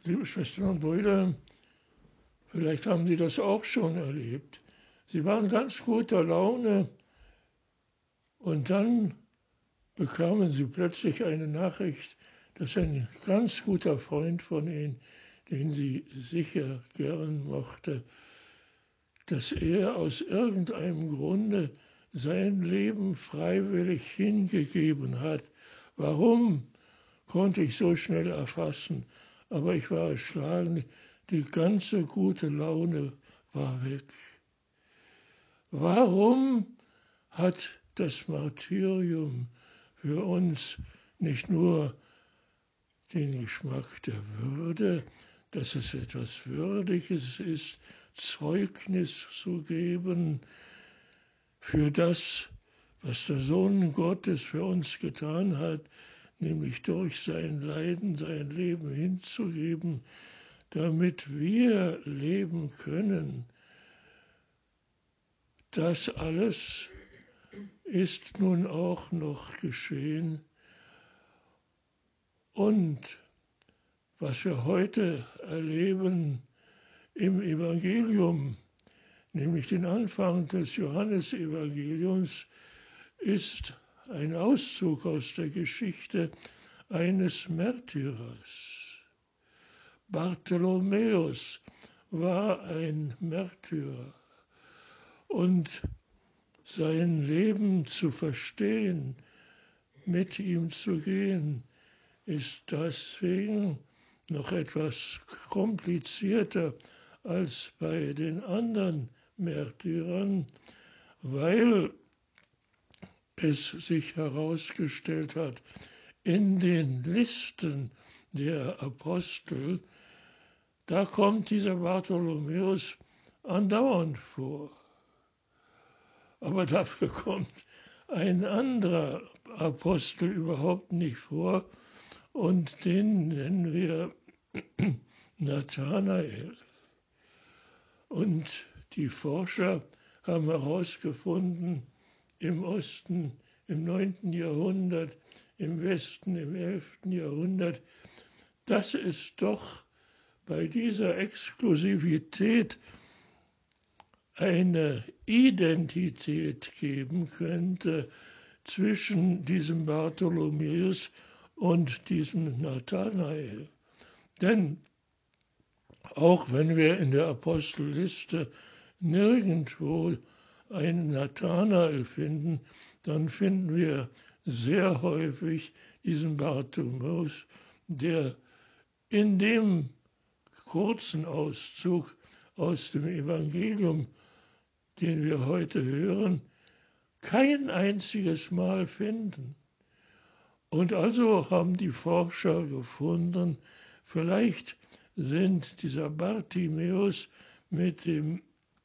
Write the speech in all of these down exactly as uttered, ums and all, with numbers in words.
Liebe Schwestern und Brüder, vielleicht haben Sie das auch schon erlebt. Sie waren ganz guter Laune und dann bekamen Sie plötzlich eine Nachricht, dass ein ganz guter Freund von Ihnen, den Sie sicher gern mochte, dass er aus irgendeinem Grunde sein Leben freiwillig hingegeben hat. Warum, konnte ich so schnell erfassen, aber ich war erschlagen, die ganze gute Laune war weg. Warum hat das Martyrium für uns nicht nur den Geschmack der Würde, dass es etwas Würdiges ist, Zeugnis zu geben für das, was der Sohn Gottes für uns getan hat, nämlich durch sein Leiden, sein Leben hinzugeben, damit wir leben können. Das alles ist nun auch noch geschehen. Und was wir heute erleben im Evangelium, nämlich den Anfang des Johannesevangeliums, ist ein Auszug aus der Geschichte eines Märtyrers. Bartholomäus war ein Märtyrer und sein Leben zu verstehen, mit ihm zu gehen, ist deswegen noch etwas komplizierter als bei den anderen Märtyrern, weil es sich herausgestellt hat, in den Listen der Apostel, da kommt dieser Bartholomäus andauernd vor. Aber dafür kommt ein anderer Apostel überhaupt nicht vor und den nennen wir Nathanael. Und die Forscher haben herausgefunden, im Osten im neunten Jahrhundert, im Westen im elften Jahrhundert, dass es doch bei dieser Exklusivität eine Identität geben könnte zwischen diesem Bartholomäus und diesem Nathanael. Denn auch wenn wir in der Apostelliste nirgendwo einen Nathanael finden, dann finden wir sehr häufig diesen Bartholomäus, der in dem kurzen Auszug aus dem Evangelium, den wir heute hören, kein einziges Mal finden. Und also haben die Forscher gefunden, vielleicht sind dieser Bartimäus mit dem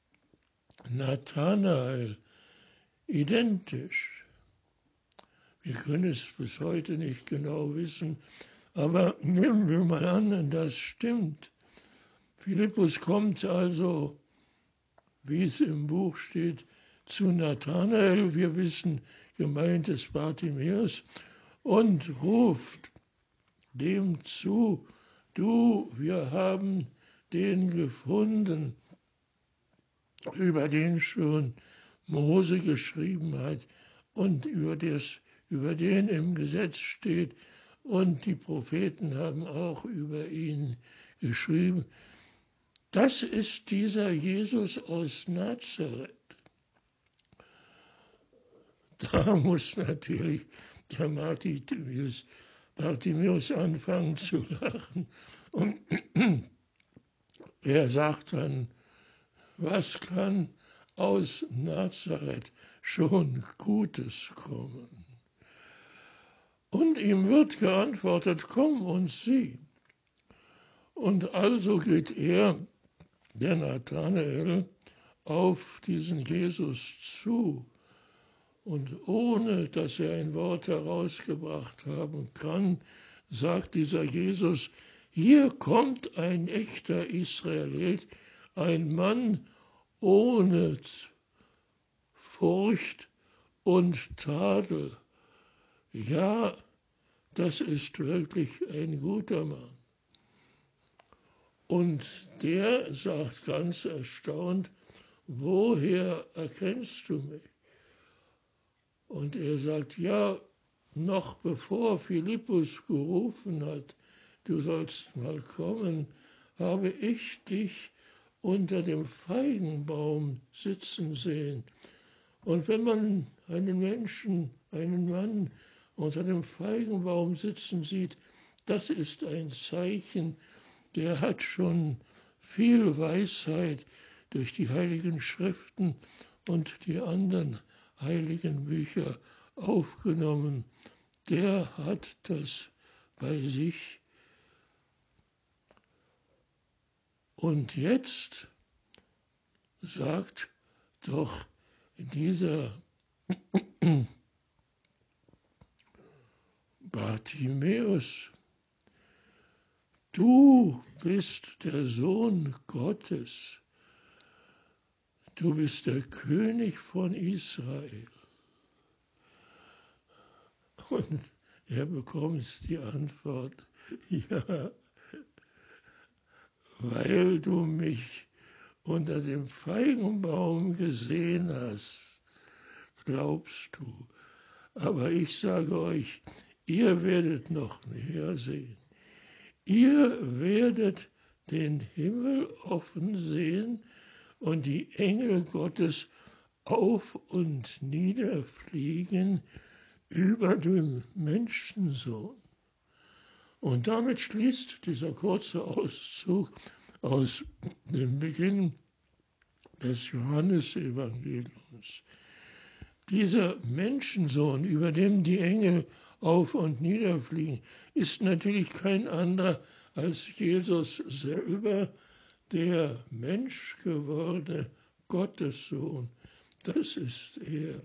Nathanael identisch. Wir können es bis heute nicht genau wissen, aber nehmen wir mal an, das stimmt. Philippus kommt also, wie es im Buch steht, zu Nathanael, wir wissen, gemeint ist Bartimäus, und ruft dem zu, du, wir haben den gefunden, über den schon Mose geschrieben hat und über, das, über den im Gesetz steht, und die Propheten haben auch über ihn geschrieben. Das ist dieser Jesus aus Nazareth. Da muss natürlich der Bartimäus, Bartimäus anfangen zu lachen. Und er sagt dann, was kann aus Nazareth schon Gutes kommen? Und ihm wird geantwortet, komm und sieh. Und also geht er, der Nathanael, auf diesen Jesus zu. Und ohne dass er ein Wort herausgebracht haben kann, sagt dieser Jesus, hier kommt ein echter Israelit, ein Mann ohne Furcht und Tadel. Ja, das ist wirklich ein guter Mann. Und der sagt ganz erstaunt, woher erkennst du mich? Und er sagt, ja, noch bevor Philippus gerufen hat, du sollst mal kommen, habe ich dich unter dem Feigenbaum sitzen sehen. Und wenn man einen Menschen, einen Mann unter dem Feigenbaum sitzen sieht, das ist ein Zeichen, der hat schon viel Weisheit durch die Heiligen Schriften und die anderen heiligen Bücher aufgenommen. Der hat das bei sich. Und jetzt sagt doch dieser Bartimäus, du bist der Sohn Gottes, du bist der König von Israel. Und er bekommt die Antwort, ja, weil du mich unter dem Feigenbaum gesehen hast, glaubst du. Aber ich sage euch, ihr werdet noch mehr sehen. Ihr werdet den Himmel offen sehen und die Engel Gottes auf und nieder fliegen über dem Menschensohn. Und damit schließt dieser kurze Auszug aus dem Beginn des Johannesevangeliums. Dieser Menschensohn, über dem die Engel auf und nieder fliegen, ist natürlich kein anderer als Jesus selber, der menschgewordene Gottessohn. Das ist er.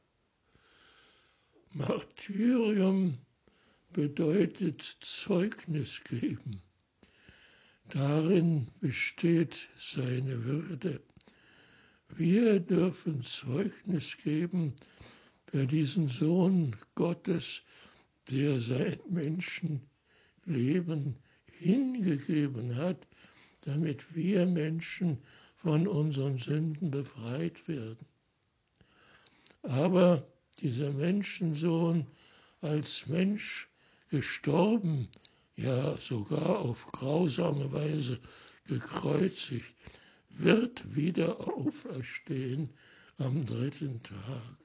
Martyrium bedeutet Zeugnis geben. Darin besteht seine Würde. Wir dürfen Zeugnis geben für diesen Sohn Gottes, der sein Menschenleben hingegeben hat, damit wir Menschen von unseren Sünden befreit werden. Aber dieser Menschensohn als Mensch gestorben, ja sogar auf grausame Weise gekreuzigt, wird wieder auferstehen am dritten Tag.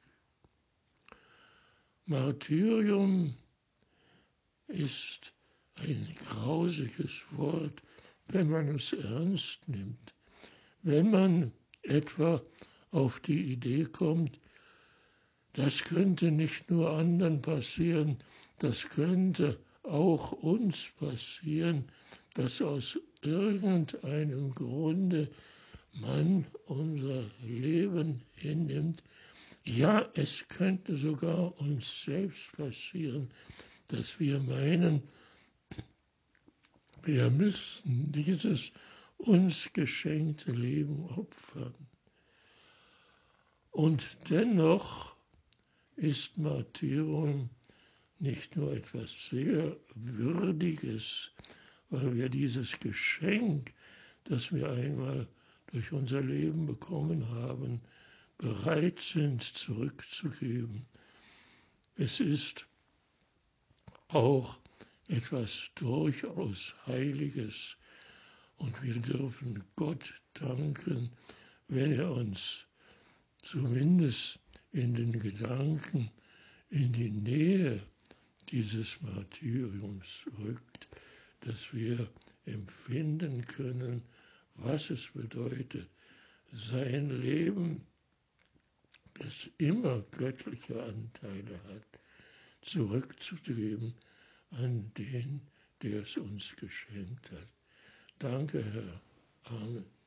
Martyrium ist ein grausiges Wort, wenn man es ernst nimmt. Wenn man etwa auf die Idee kommt, das könnte nicht nur anderen passieren, das könnte auch uns passieren, dass aus irgendeinem Grunde man unser Leben hinnimmt. Ja, es könnte sogar uns selbst passieren, dass wir meinen, wir müssten dieses uns geschenkte Leben opfern. Und dennoch ist Martyrium nicht nur etwas sehr Würdiges, weil wir dieses Geschenk, das wir einmal durch unser Leben bekommen haben, bereit sind zurückzugeben. Es ist auch etwas durchaus Heiliges und wir dürfen Gott danken, wenn er uns zumindest in den Gedanken in die Nähe dieses Martyriums rückt, dass wir empfinden können, was es bedeutet, sein Leben, das immer göttliche Anteile hat, zurückzugeben an den, der es uns geschenkt hat. Danke, Herr. Amen.